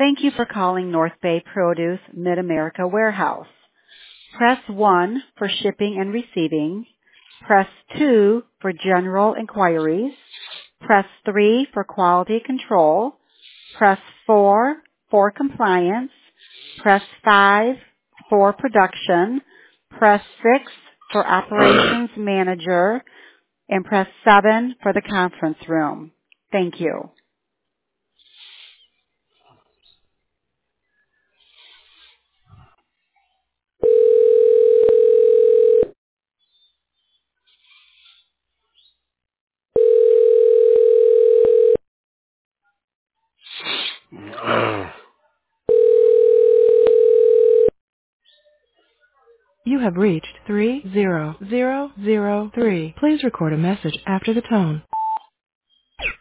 Thank you for calling North Bay Produce Mid-America Warehouse. Press 1 for shipping and receiving. Press 2 for general inquiries. Press 3 for quality control. Press 4 for compliance. Press 5 for production. Press 6 for operations manager. And press 7 for the conference room. Thank you. You have reached 30003. Please record a message after the tone.